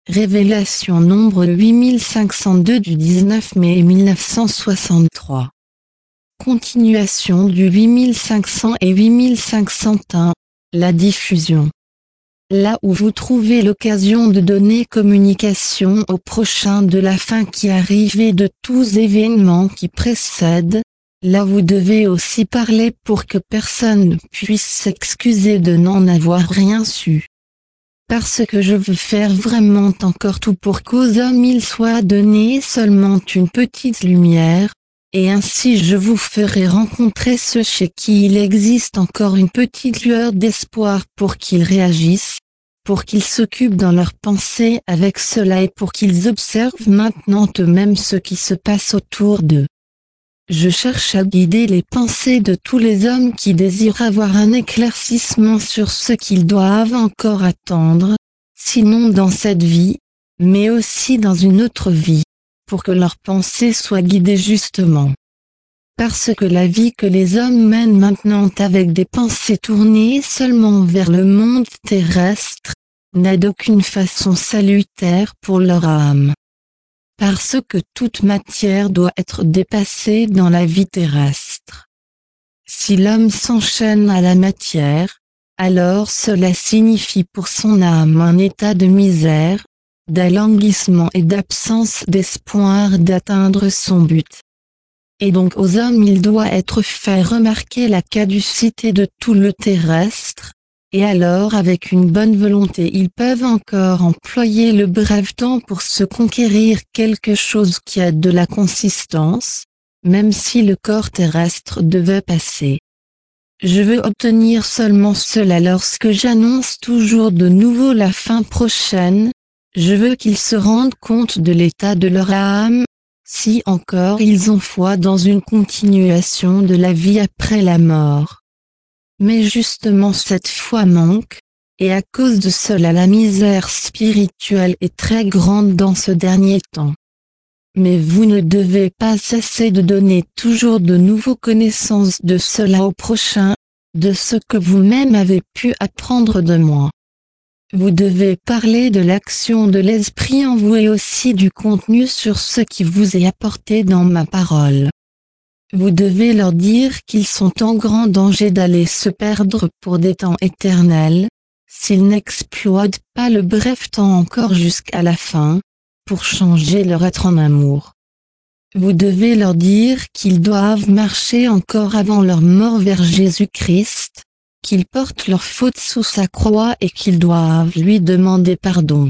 Révélation nombre 8502 du 19 mai 1963. Continuation du 8500 et 8501, la diffusion. Là où vous trouvez l'occasion de donner communication au prochain de la fin qui arrive et de tous événements qui précèdent, là vous devez aussi parler pour que personne ne puisse s'excuser de n'en avoir rien su. Parce que je veux faire vraiment encore tout pour qu'aux hommes il soit donné seulement une petite lumière, et ainsi je vous ferai rencontrer ceux chez qui il existe encore une petite lueur d'espoir pour qu'ils réagissent, pour qu'ils s'occupent dans leurs pensées avec cela et pour qu'ils observent maintenant eux-mêmes ce qui se passe autour d'eux. Je cherche à guider les pensées de tous les hommes qui désirent avoir un éclaircissement sur ce qu'ils doivent encore attendre, sinon dans cette vie, mais aussi dans une autre vie, pour que leurs pensées soient guidées justement. Parce que la vie que les hommes mènent maintenant avec des pensées tournées seulement vers le monde terrestre, n'a d'aucune façon salutaire pour leur âme. Parce que toute matière doit être dépassée dans la vie terrestre. Si l'homme s'enchaîne à la matière, alors cela signifie pour son âme un état de misère, d'alanguissement et d'absence d'espoir d'atteindre son but. Et donc aux hommes il doit être fait remarquer la caducité de tout le terrestre, et alors avec une bonne volonté ils peuvent encore employer le bref temps pour se conquérir quelque chose qui a de la consistance, même si le corps terrestre devait passer. Je veux obtenir seulement cela lorsque j'annonce toujours de nouveau la fin prochaine, je veux qu'ils se rendent compte de l'état de leur âme, si encore ils ont foi dans une continuation de la vie après la mort. Mais justement cette foi manque, et à cause de cela la misère spirituelle est très grande dans ce dernier temps. Mais vous ne devez pas cesser de donner toujours de nouvelles connaissances de cela au prochain, de ce que vous-même avez pu apprendre de moi. Vous devez parler de l'action de l'esprit en vous et aussi du contenu sur ce qui vous est apporté dans ma parole. Vous devez leur dire qu'ils sont en grand danger d'aller se perdre pour des temps éternels, s'ils n'exploitent pas le bref temps encore jusqu'à la fin, pour changer leur être en amour. Vous devez leur dire qu'ils doivent marcher encore avant leur mort vers Jésus-Christ, qu'ils portent leurs fautes sous sa croix et qu'ils doivent lui demander pardon.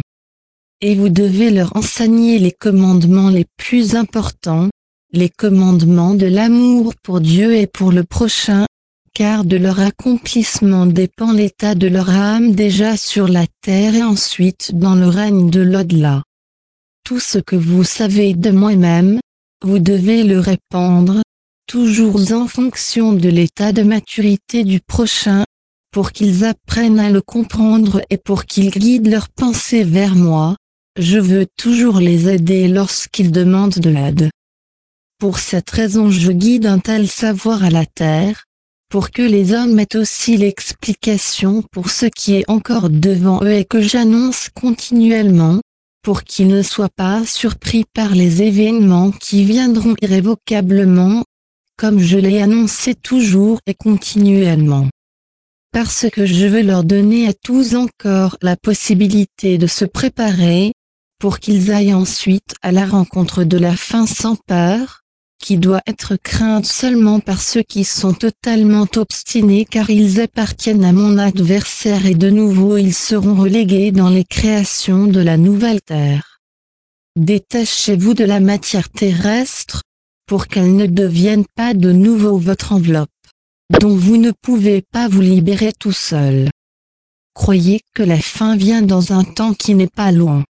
Et vous devez leur enseigner les commandements les plus importants, les commandements de l'amour pour Dieu et pour le prochain, car de leur accomplissement dépend l'état de leur âme déjà sur la terre et ensuite dans le règne de l'au-delà. Tout ce que vous savez de moi-même, vous devez le répandre, toujours en fonction de l'état de maturité du prochain, pour qu'ils apprennent à le comprendre et pour qu'ils guident leurs pensées vers moi. Je veux toujours les aider lorsqu'ils demandent de l'aide. Pour cette raison je guide un tel savoir à la terre, pour que les hommes aient aussi l'explication pour ce qui est encore devant eux et que j'annonce continuellement, pour qu'ils ne soient pas surpris par les événements qui viendront irrévocablement, comme je l'ai annoncé toujours et continuellement. Parce que je veux leur donner à tous encore la possibilité de se préparer, pour qu'ils aillent ensuite à la rencontre de la fin sans peur, qui doit être crainte seulement par ceux qui sont totalement obstinés car ils appartiennent à mon adversaire et de nouveau ils seront relégués dans les créations de la nouvelle terre. Détachez-vous de la matière terrestre, pour qu'elle ne devienne pas de nouveau votre enveloppe, dont vous ne pouvez pas vous libérer tout seul. Croyez que la fin vient dans un temps qui n'est pas loin.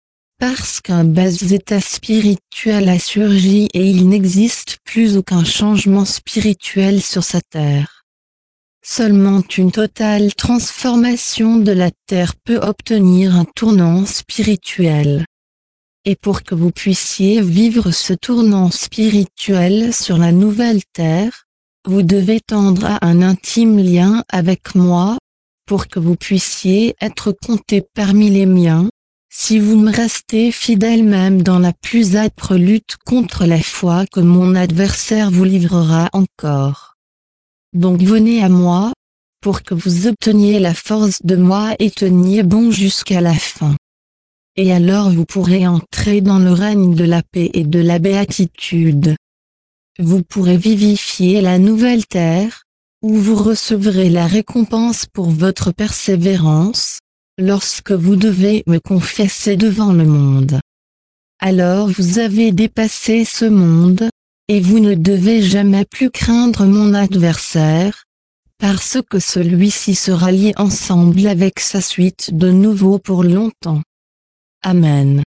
Parce qu'un bas état spirituel a surgi et il n'existe plus aucun changement spirituel sur sa terre. Seulement une totale transformation de la terre peut obtenir un tournant spirituel. Et pour que vous puissiez vivre ce tournant spirituel sur la nouvelle terre, vous devez tendre à un intime lien avec moi, pour que vous puissiez être compté parmi les miens, si vous me restez fidèle même dans la plus âpre lutte contre la foi que mon adversaire vous livrera encore. Donc venez à moi, pour que vous obteniez la force de moi et teniez bon jusqu'à la fin. Et alors vous pourrez entrer dans le règne de la paix et de la béatitude. Vous pourrez vivifier la nouvelle terre, où vous recevrez la récompense pour votre persévérance, lorsque vous devez me confesser devant le monde. Alors vous avez dépassé ce monde, et vous ne devez jamais plus craindre mon adversaire, parce que celui-ci sera lié ensemble avec sa suite de nouveau pour longtemps. Amen.